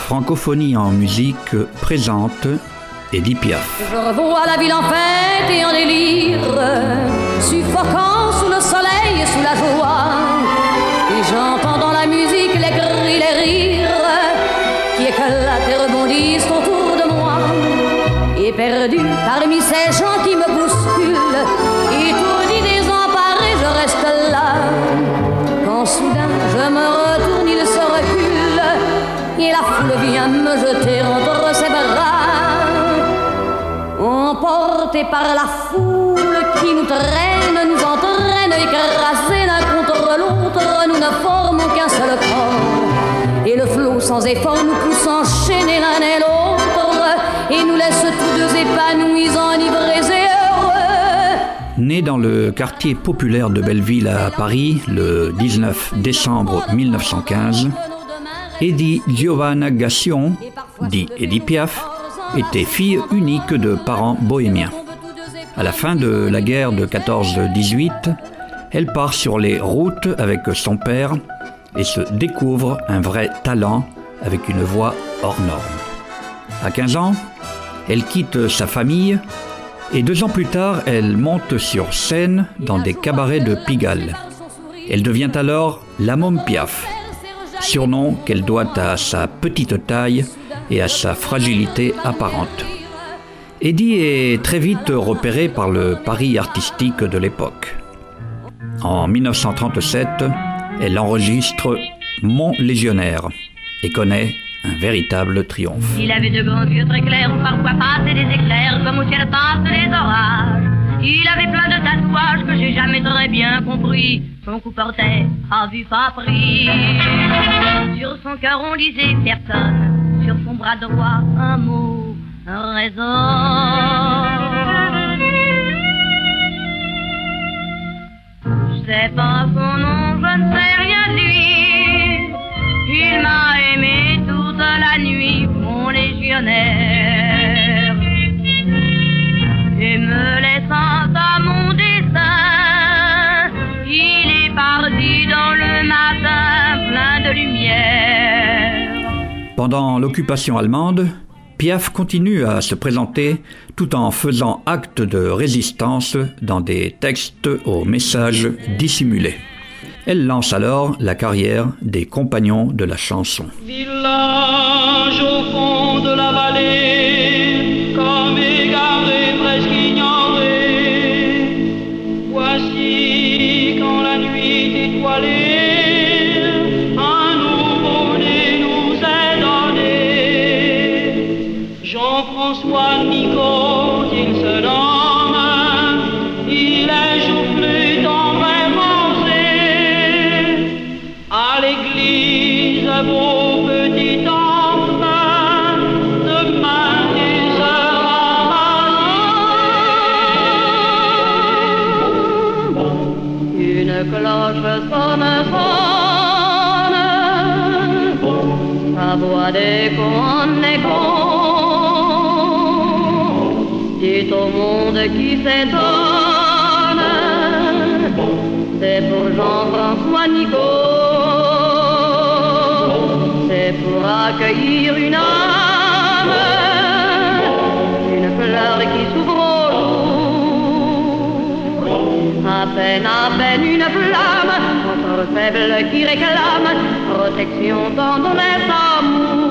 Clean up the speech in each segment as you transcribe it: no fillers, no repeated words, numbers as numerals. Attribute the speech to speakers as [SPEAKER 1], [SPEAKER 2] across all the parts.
[SPEAKER 1] Francophonie en musique présente Édith Piaf.
[SPEAKER 2] Je revois la ville en fête et en délire, suffocant sous le soleil et sous la joie. Et j'entends dans la musique les cris, les rires qui éclatent et rebondissent autour de moi. Et perdu parmi ces gens qui me bousculent, étourdi, désemparé, je reste là. Quand soudain je me retourne, il se recule et la foule vient me jeter entre ses bras. Emportés par la foule qui nous traîne, nous entraîne, écrasés l'un contre l'autre, nous ne formons qu'un seul corps. Et le flot sans effort nous pousse enchaîner l'un et l'autre, et nous laisse tous deux épanouis, enivrés et heureux.
[SPEAKER 1] Né dans le quartier populaire de Belleville à Paris le 19 décembre 1915, Eddie Giovanna Gassion, dit Édith Piaf, était fille unique de parents bohémiens. À la fin de la guerre de 14-18, elle part sur les routes avec son père et se découvre un vrai talent avec une voix hors norme. À 15 ans, elle quitte sa famille et 2 ans plus tard, elle monte sur scène dans des cabarets de Pigalle. Elle devient alors la Môme Piaf, surnom qu'elle doit à sa petite taille et à sa fragilité apparente. Eddie est très vite repérée par le Paris artistique de l'époque. En 1937, elle enregistre Mon Légionnaire et connaît un véritable triomphe.
[SPEAKER 3] Il avait de grands yeux très clairs où parfois passaient des éclairs comme au ciel passent les orages. Il avait plein de tatouages que j'ai jamais très bien compris. Son cou portait à vue pas pris. Sur son cœur on lisait personne. Sur son bras droit, un mot, un raison. Je sais pas son nom, je ne sais rien de lui. Il m'a aimé toute la nuit, mon légionnaire. Et me laissant à mon destin, il est parti dans le matin plein de lumière.
[SPEAKER 1] Pendant l'occupation allemande, Piaf continue à se présenter tout en faisant acte de résistance dans des textes aux messages dissimulés. Elle lance alors la carrière des compagnons de la chanson.
[SPEAKER 4] Village au fond de la vallée, comme égaré, presque ignoré. Voici quand la nuit étoilée, Jean-François Nico, il se nomme, il est joufflu dans vrai rosé. À l'église, vos petits enfants, demain il sera rasé. Une cloche sonne, sa voix d'écho en écho. Dites au monde qui s'étonne, c'est pour Jean-François Nico, c'est pour accueillir une âme, une fleur qui s'ouvre au jour, à peine une flamme, entre faible qui réclame protection, tendresse, amour.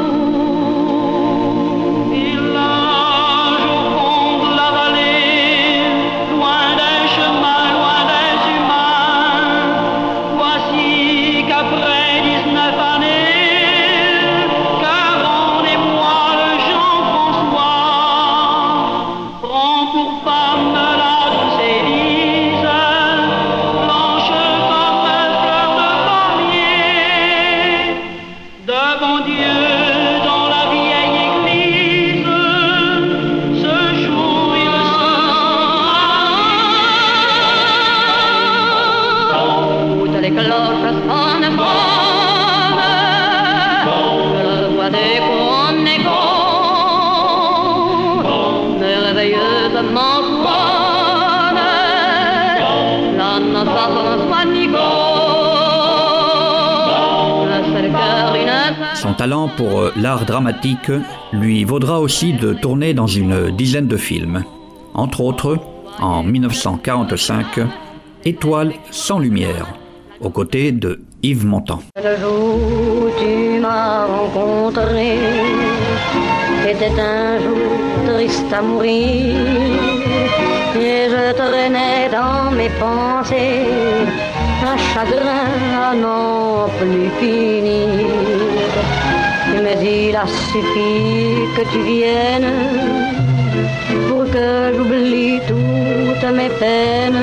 [SPEAKER 1] talent pour l'art dramatique lui vaudra aussi de tourner dans une dizaine de films. Entre autres, en 1945, Étoile sans lumière, aux côtés de Yves Montand.
[SPEAKER 2] Le jour où tu m'as rencontré, était un jour triste à mourir, et je traînais dans mes pensées un chagrin à n'en plus finir. Tu me dis, il a suffi que tu viennes pour que j'oublie toutes mes peines.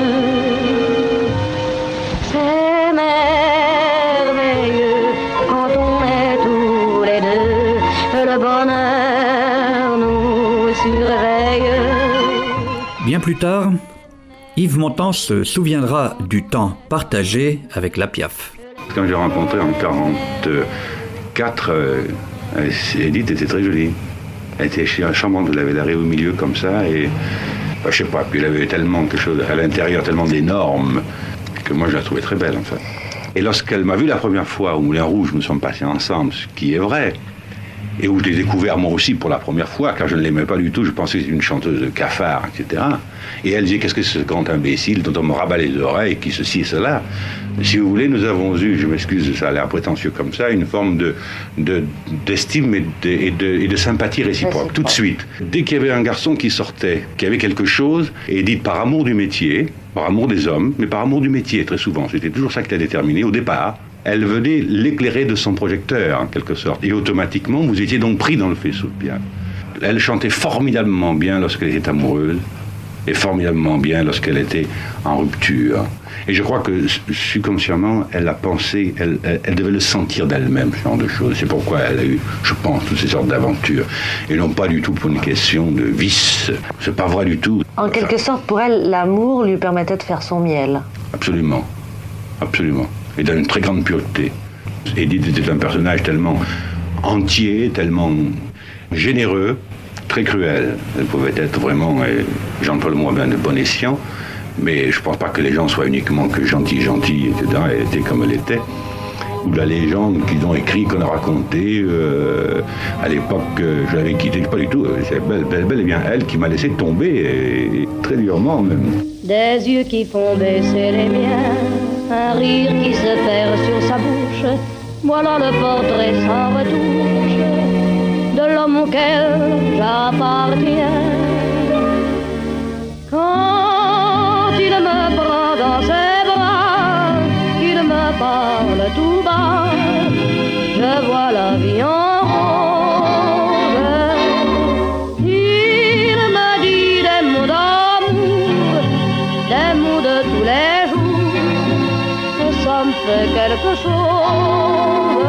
[SPEAKER 2] C'est merveilleux quand on est tous les deux, le bonheur nous surveille.
[SPEAKER 1] Bien plus tard, Yves Montand se souviendra du temps partagé avec la Piaf.
[SPEAKER 5] Quand j'ai rencontré en 1944, Edith était très jolie. Elle était charmante, elle avait l'arrêt au milieu comme ça, et je sais pas, puis elle avait tellement quelque chose à l'intérieur, tellement d'énorme, que moi je la trouvais très belle en fait. Et lorsqu'elle m'a vu la première fois au Moulin Rouge, nous sommes passés ensemble, ce qui est vrai, et où je l'ai découvert moi aussi pour la première fois, car je ne l'aimais pas du tout, je pensais que c'était une chanteuse de cafard, etc. Et elle disait, qu'est-ce que c'est ce grand imbécile dont on me rabat les oreilles, qui ceci et cela. Si vous voulez, nous avons eu, je m'excuse, ça a l'air prétentieux comme ça, une forme d'estime et de sympathie réciproque, tout de suite. Dès qu'il y avait un garçon qui sortait, qui avait quelque chose, et dit par amour du métier, par amour des hommes, mais par amour du métier très souvent, c'était toujours ça qui l'a déterminé au départ, elle venait l'éclairer de son projecteur, en quelque sorte. Et automatiquement, vous étiez donc pris dans le faisceau de piano. Elle chantait formidablement bien lorsqu'elle était amoureuse, et formidablement bien lorsqu'elle était en rupture. Et je crois que subconsciemment, elle a pensé, elle devait le sentir d'elle-même, ce genre de choses. C'est pourquoi elle a eu, je pense, toutes ces sortes d'aventures. Et non pas du tout pour une question de vice. C'est pas vrai du tout.
[SPEAKER 6] En quelque sorte, pour elle, l'amour lui permettait de faire son miel.
[SPEAKER 5] Absolument. Absolument. Et d'une très grande pureté. Edith était un personnage tellement entier, tellement généreux, très cruel. Elle pouvait être vraiment, j'emploie le mot bien de bon escient, mais je ne pense pas que les gens soient uniquement que gentils, etc. Elle était comme elle était. Ou la légende qu'ils ont écrit, qu'on a raconté à l'époque, je l'avais quittée, pas du tout. C'est bel et bien elle qui m'a laissé tomber, et très durement même.
[SPEAKER 2] Des yeux qui font baisser les miens, un rire qui se perd sur sa bouche, voilà le portrait sans retouche de l'homme auquel j'appartiens. Quand il me prend dans ses bras, qu'il me parle tout bas, je vois la vie en rose. Il me dit des mots d'amour, des mots de tous les jours, et ça me fait quelque chose.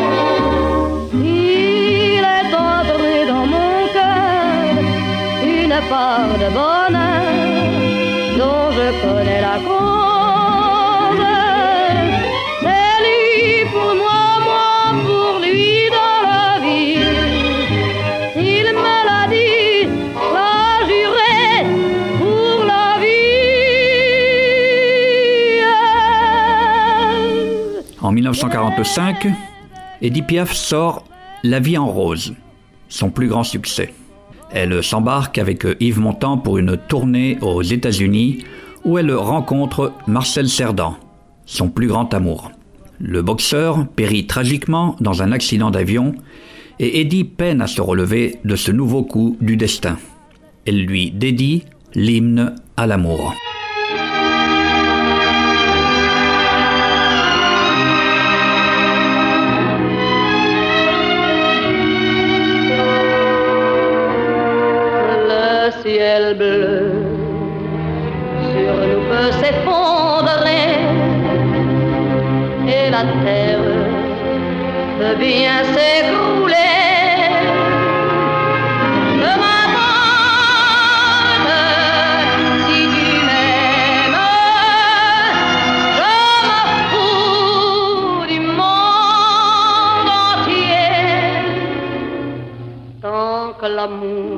[SPEAKER 2] Il est entré dans mon cœur une part de bonheur dont je connais la cause. C'est lui pour moi, moi pour lui dans la vie. Il me l'a dit, l'a juré pour la vie.
[SPEAKER 1] En 1945, Édith Piaf sort La vie en rose, son plus grand succès. Elle s'embarque avec Yves Montand pour une tournée aux États-Unis où elle rencontre Marcel Cerdan, son plus grand amour. Le boxeur périt tragiquement dans un accident d'avion et Édith peine à se relever de ce nouveau coup du destin. Elle lui dédie l'hymne à l'amour.
[SPEAKER 2] Ciel bleu sur nous peut s'effondrer et la terre peut bien s'écrouler. Je m'attends si tu m'aimes, je me fous du monde entier tant que l'amour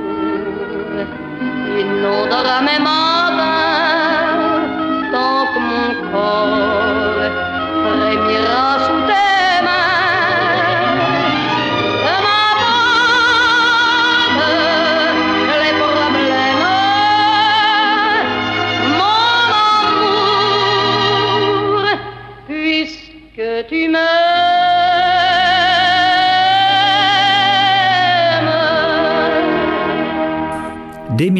[SPEAKER 2] inondera mes matins, tant que mon corps frémira sous tes mains.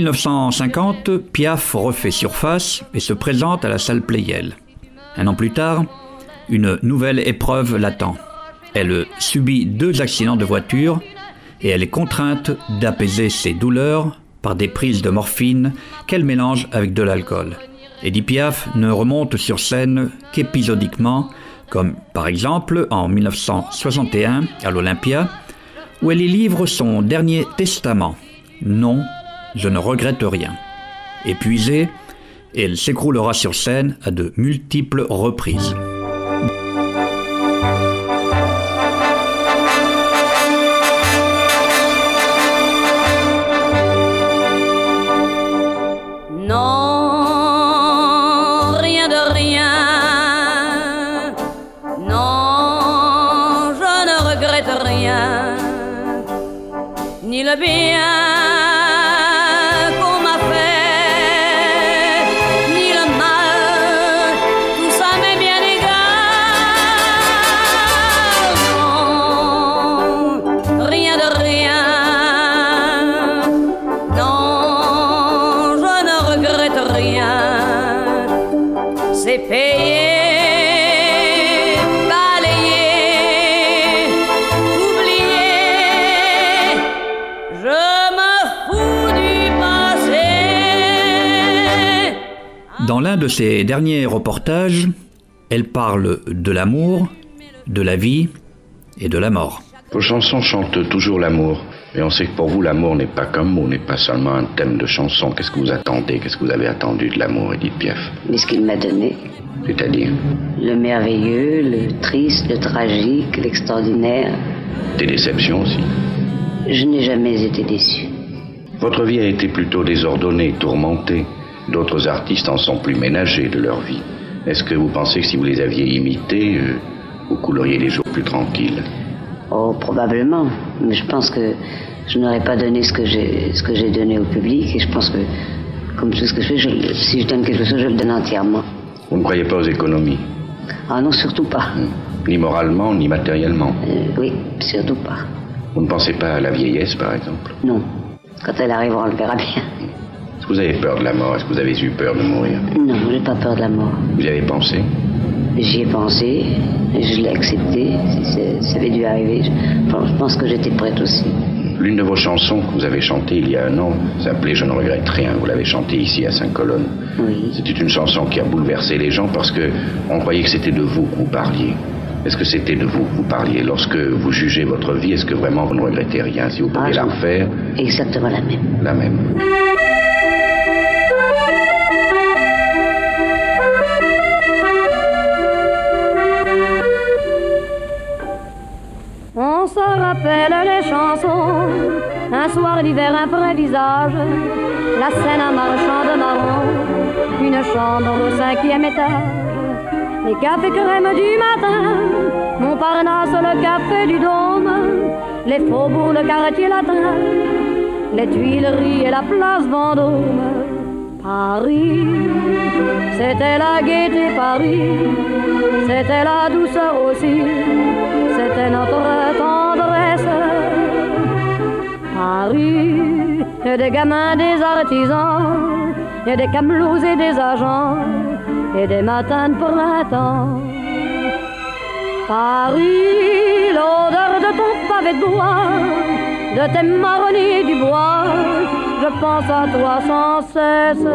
[SPEAKER 1] 1950, Piaf refait surface et se présente à la salle Pleyel. Un an plus tard, une nouvelle épreuve l'attend. Elle subit 2 accidents de voiture et elle est contrainte d'apaiser ses douleurs par des prises de morphine qu'elle mélange avec de l'alcool. Édith Piaf ne remonte sur scène qu'épisodiquement, comme par exemple en 1961 à l'Olympia, où elle y livre son dernier testament. Non, je ne regrette rien. Épuisée, elle s'écroulera sur scène à de multiples reprises.
[SPEAKER 2] Ni le bien qu'on m'a fait, ni le mal, tout ça m'est bien égal. Non, rien de rien. Non, je ne regrette rien. C'est payé.
[SPEAKER 1] Dans l'un de ses derniers reportages, elle parle de l'amour, de la vie et de la mort.
[SPEAKER 7] Vos chansons chantent toujours l'amour. Et on sait que pour vous, l'amour n'est pas qu'un mot, n'est pas seulement un thème de chanson. Qu'est-ce que vous attendez? Qu'est-ce que vous avez attendu de l'amour, Édith Piaf?
[SPEAKER 6] Mais ce qu'il m'a donné.
[SPEAKER 7] C'est-à-dire?
[SPEAKER 6] Le merveilleux, le triste, le tragique, l'extraordinaire.
[SPEAKER 7] Des déceptions aussi?
[SPEAKER 6] Je n'ai jamais été déçu.
[SPEAKER 7] Votre vie a été plutôt désordonnée, tourmentée. D'autres artistes en sont plus ménagés de leur vie. Est-ce que vous pensez que si vous les aviez imités, vous couleriez les jours plus tranquilles?
[SPEAKER 6] Oh, probablement. Mais je pense que je n'aurais pas donné ce que j'ai donné au public. Et je pense que, comme tout ce que je fais, si je donne quelque chose, je le donne entièrement.
[SPEAKER 7] Vous ne croyez pas aux économies?
[SPEAKER 6] Ah non, surtout pas.
[SPEAKER 7] Ni moralement, ni matériellement?
[SPEAKER 6] Oui, surtout pas.
[SPEAKER 7] Vous ne pensez pas à la vieillesse, par exemple?
[SPEAKER 6] Non. Quand elle arrivera, on le verra bien.
[SPEAKER 7] Est-ce que vous avez peur de la mort? Est-ce que vous avez eu peur de mourir?
[SPEAKER 6] Non, je n'ai pas peur de la mort.
[SPEAKER 7] Vous y avez pensé?
[SPEAKER 6] J'y ai pensé, je l'ai accepté, ça avait dû arriver. Je pense que j'étais prête aussi.
[SPEAKER 7] L'une de vos chansons que vous avez chantée il y a un an s'appelait « Je ne regrette rien ». Vous l'avez chantée ici à Saint-Colonne.
[SPEAKER 6] Oui.
[SPEAKER 7] C'était une chanson qui a bouleversé les gens parce qu'on croyait que c'était de vous que vous parliez. Est-ce que c'était de vous que vous parliez? Lorsque vous jugez votre vie, est-ce que vraiment vous ne regrettez rien? Si vous pouviez la refaire?
[SPEAKER 6] Exactement la même.
[SPEAKER 7] La même.
[SPEAKER 2] On se rappelle les chansons, un soir d'hiver, un vrai visage, la scène un marchand de marron, une chambre au 5e étage, les cafés crème du matin, Montparnasse, le café du Dôme, les faubourgs, le quartier latin, les Tuileries et la place Vendôme. Paris, c'était la gaieté, Paris, c'était la douceur aussi, c'était notre tendresse. Paris, et des gamins, des artisans, et des camelots et des agents, et des matins de printemps. Paris, l'odeur de ton pavé de bois, de tes marronniers du bois, je pense à toi sans cesse.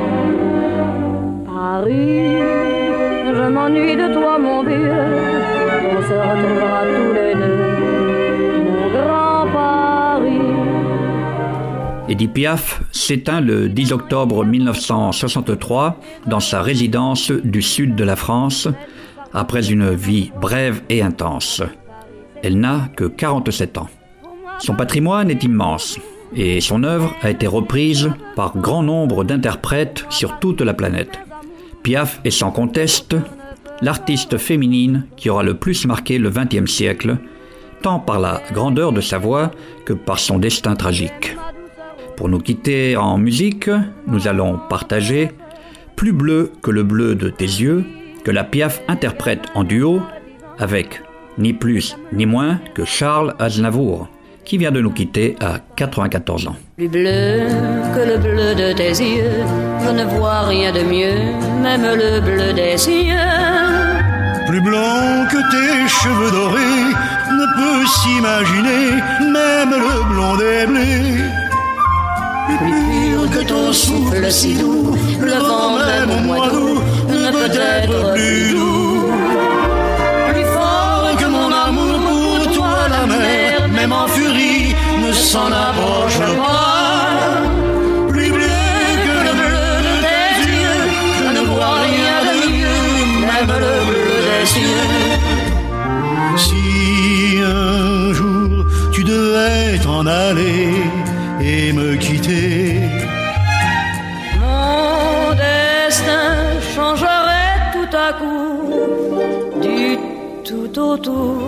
[SPEAKER 2] Paris, je m'ennuie de toi mon vieux, on se retrouvera tous les deux, mon grand Paris.
[SPEAKER 1] Édith Piaf s'éteint le 10 octobre 1963 dans sa résidence du sud de la France, après une vie brève et intense. Elle n'a que 47 ans. Son patrimoine est immense et son œuvre a été reprise par grand nombre d'interprètes sur toute la planète. Piaf est sans conteste l'artiste féminine qui aura le plus marqué le XXe siècle, tant par la grandeur de sa voix que par son destin tragique. Pour nous quitter en musique, nous allons partager « Plus bleu que le bleu de tes yeux » que la Piaf interprète en duo avec ni plus ni moins que Charles Aznavour, qui vient de nous quitter à 94 ans.
[SPEAKER 2] Plus bleu que le bleu de tes yeux, je ne vois rien de mieux, même le bleu des cieux.
[SPEAKER 8] Plus blanc que tes cheveux dorés, ne peut s'imaginer, même le blond des blés. Plus pur que ton souffle si doux, le vent même au mois d'août ne peut être plus doux. Plus fort que mon amour pour toi, la mer, même en furie, ne s'en approche pas. Plus bleu que le bleu de tes yeux, je ne vois rien de mieux, même le bleu des cieux. Si un jour tu devais t'en aller et me quitter,
[SPEAKER 2] mon destin changerait tout à coup, du tout au tout.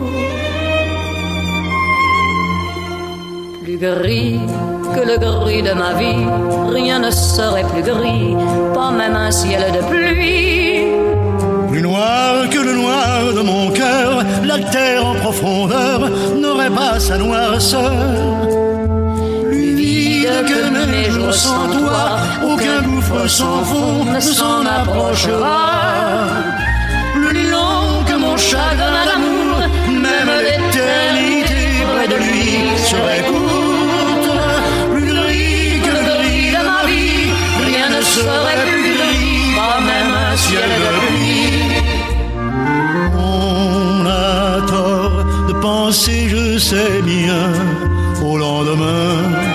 [SPEAKER 2] Plus gris que le gris de ma vie, rien ne serait plus gris, pas même un ciel de pluie.
[SPEAKER 8] Plus noir que le noir de mon cœur, la terre en profondeur n'aurait pas sa noirceur. Plus vide que mes jours sans toi, aucun gouffre sans fond ne s'en approchera. Plus long que mon chagrin d'amour, même l'éternité près de lui serait courte. Plus gris que le gris de ma vie, rien ne serait plus gris, pas même un ciel de pluie. On a tort de penser, je sais bien, au lendemain.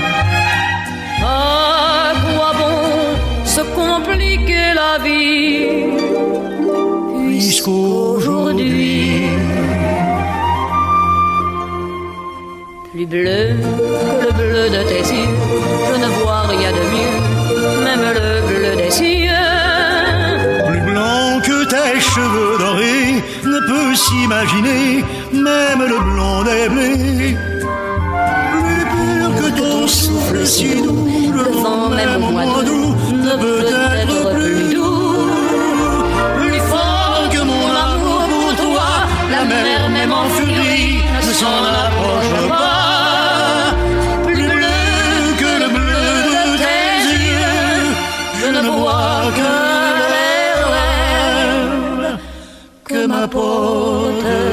[SPEAKER 2] À quoi bon se compliquer la vie, puisqu'aujourd'hui, plus bleu que le bleu de tes yeux, je ne vois rien de mieux, même le bleu des cieux.
[SPEAKER 8] Plus blanc que tes cheveux dorés, ne peut s'imaginer, même le blond des blés. Plus pur que ton souffle si doux, le vent même au mois d'août ne peut être plus doux. Plus fort que mon amour pour toi, la mer même en furie ne s'en approche pas. Plus bleu que le bleu de tes yeux, je ne vois que les rêves que m'apporte